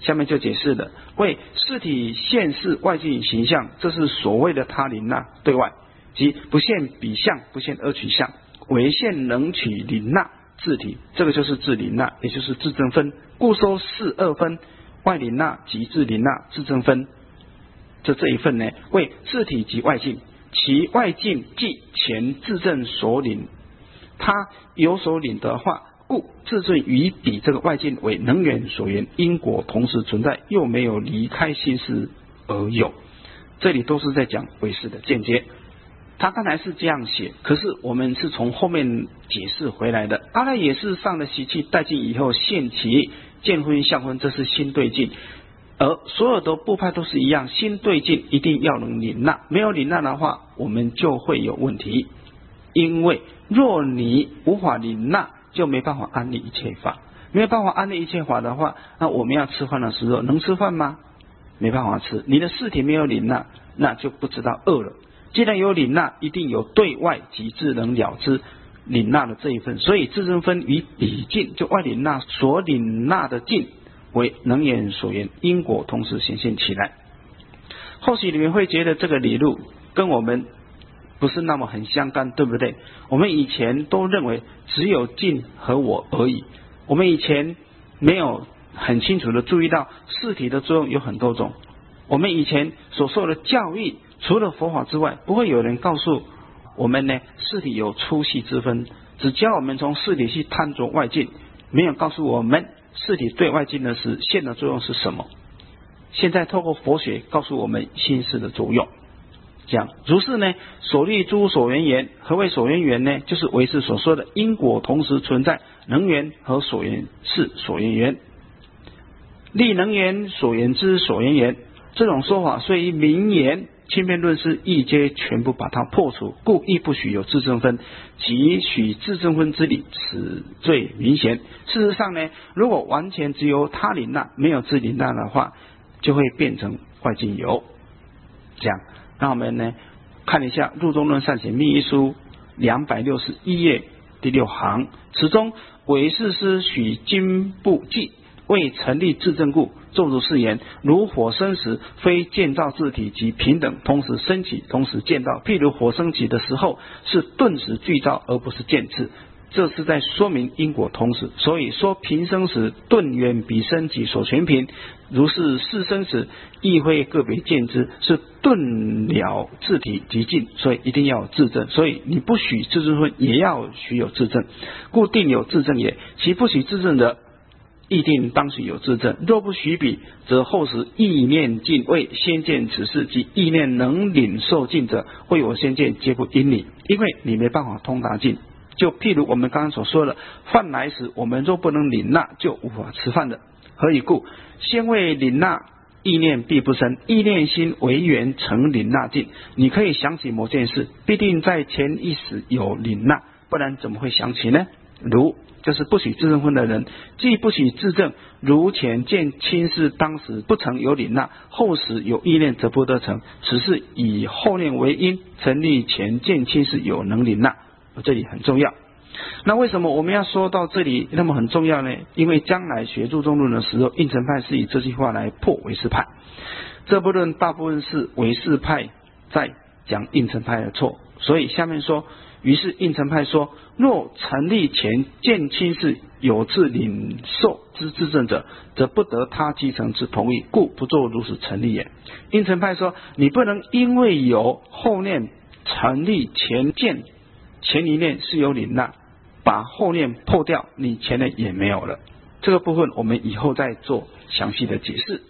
下面就解释了，为事体现世外境形象，这是所谓的他临那对外，即不现彼相，不现二取相，唯现能取临那自体，这个就是自临那，也就是自证分。故说是二分，外临那及自临那自证分。这一份呢，为自体及外境，其外境即前自证所领，他有所领的话，故自证于彼这个外境为能源所缘，因果同时存在，又没有离开心识而有。这里都是在讲唯识的见解。他刚才是这样写，可是我们是从后面解释回来的。阿赖也是上了习气殆尽以后现其见分相分，这是心对境。而所有的部派都是一样，心对境一定要能领纳，没有领纳的话，我们就会有问题。因为若你无法领纳，就没办法安立一切法。没有办法安立一切法的话，那我们要吃饭的时候能吃饭吗？没办法吃。你的事体没有领纳，那就不知道饿了。既然有领纳，一定有对外及智能了知领纳的这一份，所以自证分与彼境，就外领纳所领纳的境为能言所言，因果同时显现起来。后续你们会觉得这个理路跟我们不是那么很相干，对不对？我们以前都认为只有境和我而已，我们以前没有很清楚的注意到事体的作用有很多种。我们以前所受的教育，除了佛法之外，不会有人告诉我们呢，事体有粗细之分，只教我们从事体去探索外境，没有告诉我们事体对外境的实现的作用是什么。现在透过佛学告诉我们心事的作用。这样如是呢，所立诸所缘缘，何谓所缘缘呢？就是唯识所说的因果同时存在，能缘和所缘是所缘缘，立能缘所缘之所缘缘。这种说法虽以名言轻便论师亦皆全部把它破除，故亦不许有自证分，即许自证分之理，此最明显。事实上呢，如果完全只有他领纳，没有自领纳的话，就会变成外境有。这样，让我们呢看一下《入中论善解密一书》261页第6行，此中唯识师许经部记，为成立自证故，作如是言：如火生时，非建造自体及平等，同时升起，同时见到。譬如火升起的时候，是顿时具造，而不是渐次。这是在说明因果同时，所以说平生时，顿远比升起所全平；如是事生时，亦会个别见之，是顿了自体及尽，所以一定要有自证。所以你不许自证分，也要许有自证，故定有自证也。其不许自证者，亦定当许有自证。若不许彼，则后时意念尽未先见此事，及意念能领受尽者，为我先见，皆不因你，因为你没办法通达尽。就譬如我们刚刚所说的，饭来时我们若不能领纳，就无法吃饭的。何以故？先为领纳，意念必不生，意念心为缘成领纳境。你可以想起某件事，必定在前一时有领纳，不然怎么会想起呢？如就是不许自证分的人，既不许自证，如前见亲事当时不曾有领纳，后时有意念则不得成，此是以后念为因，成立前见亲事有能领纳。这里很重要。那为什么我们要说到这里那么很重要呢？因为将来学入中论的时候，应成派是以这句话来破唯识派。这部论大部分是唯识派在讲应成派的错，所以下面说，于是应成派说，若成立前见亲事有自领受之自证者，则不得他继承之同意，故不做如此成立也。应成派说，你不能因为有后念成立前见，前一念是有领纳，把后念破掉，你前念也没有了。这个部分我们以后再做详细的解释。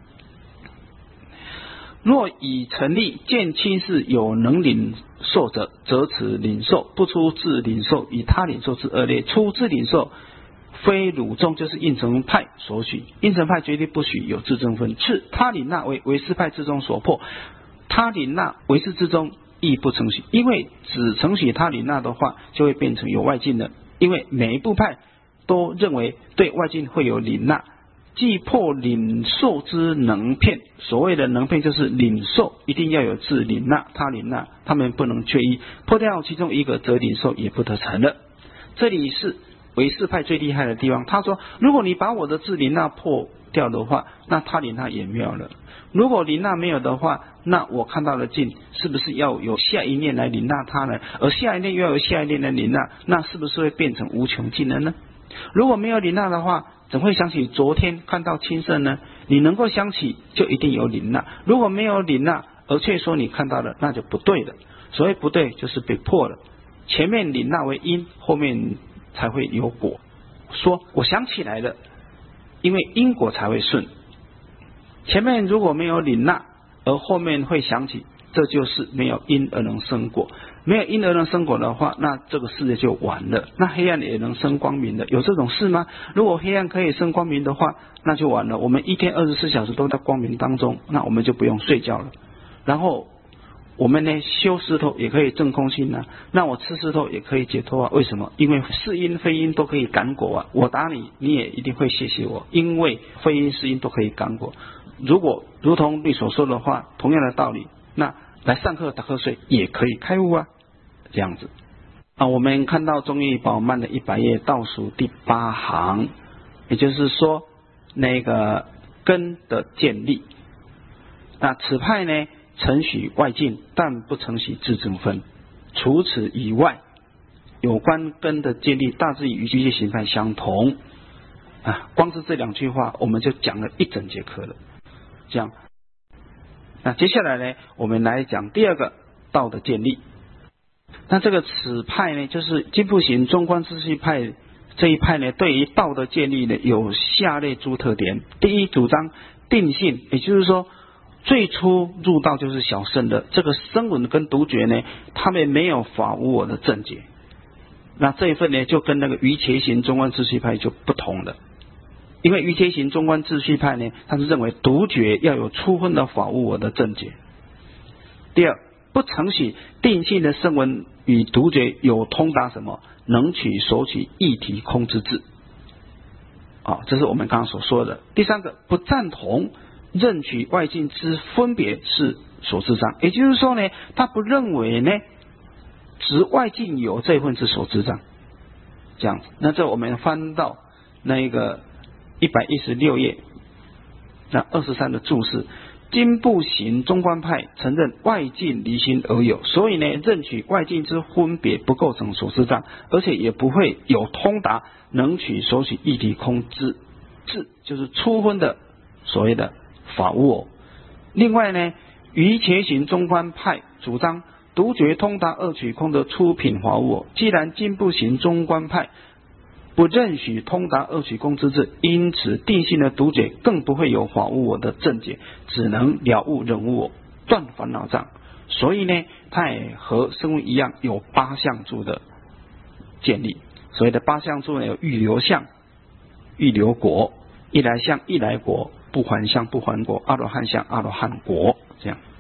若以成立见亲事有能领受者，则此领受不出自领受，以他领受之二类，出自领受非汝中，就是应成派所许。应成派绝对不许有自证分。次他领纳为唯识派之中所破，他领纳唯识之中亦不承许，因为只承许他领纳的话，就会变成有外境的。因为每一部派都认为对外境会有领纳，既破领受之能片。所谓的能片就是领受一定要有自领纳、他领纳，他们不能缺一，破掉其中一个，则领受也不得成了。这里是唯识派最厉害的地方。他说，如果你把我的自领纳破掉的话，那他临那也没有了。如果临那没有的话，那我看到的境是不是要有下一念来临那它呢？而下一念又要有下一念来临那，那是不是会变成无穷境了呢？如果没有临那的话，怎会想起昨天看到青色呢？你能够想起，就一定有临那。如果没有临那，而却说你看到了，那就不对了。所谓不对，就是被破了。前面临那为因，后面才会有果。说我想起来了，因为因果才会顺。前面如果没有临那，而后面会想起，这就是没有因而能生果。没有因而能生果的话，那这个世界就完了。那黑暗也能生光明的，有这种事吗？如果黑暗可以生光明的话，那就完了。我们一天24小时都在光明当中，那我们就不用睡觉了。然后我们呢，修石头也可以证空性啊，那我吃石头也可以解脱啊。为什么？因为是因非因都可以感果啊。我打你，你也一定会谢谢我，因为非因是因都可以感果。如果如同你所说的话，同样的道理，那来上课打瞌睡也可以开悟啊，这样子啊。我们看到中义宝鬘的100页倒数第8行，也就是说那个根的建立。那此派呢，承许外境，但不承许自证分。除此以外，有关根的建立大致与居界形态相同啊。光是这2句话，我们就讲了一整节课了。这样，那接下来呢，我们来讲第2个道的建立。那这个此派呢，就是经部行中观秩序派这一派呢，对于道的建立呢，有下列诸特点。第一，主张定性，也就是说，最初入道就是小圣的这个声闻跟独觉呢，他们没有法无我的正解。那这一份呢，就跟那个瑜伽行中观秩序派就不同了。因为瑜伽行中观秩序派呢，他是认为独觉要有初分的法无我的正解。第二，不承许定性的声闻与独觉有通达什么能取所取一体空之智啊，这是我们刚刚所说的。第三个，不赞同认取外境之分别是所知障，也就是说呢，他不认为呢，只外境有这一份是所知障，这样子。那这我们翻到那个116页，那23的注释，经部行中观派承认外境离心而有，所以呢，认取外境之分别不构成所知障，而且也不会有通达能取所取一体空之智，就是初分的所谓的法无我。另外呢，瑜伽行中观派主张独觉通达二取空的出品法无我。既然经部行中观派不认许通达二取空之智，因此定性的独觉更不会有法无我的正解，只能了悟人无我，断烦恼障。所以呢，它也和声闻一样有8相住的建立。所谓的8相住呢，有预流相、预流果、一来相、一来果、不还相、不还果、阿罗汉相、阿罗汉果，这样。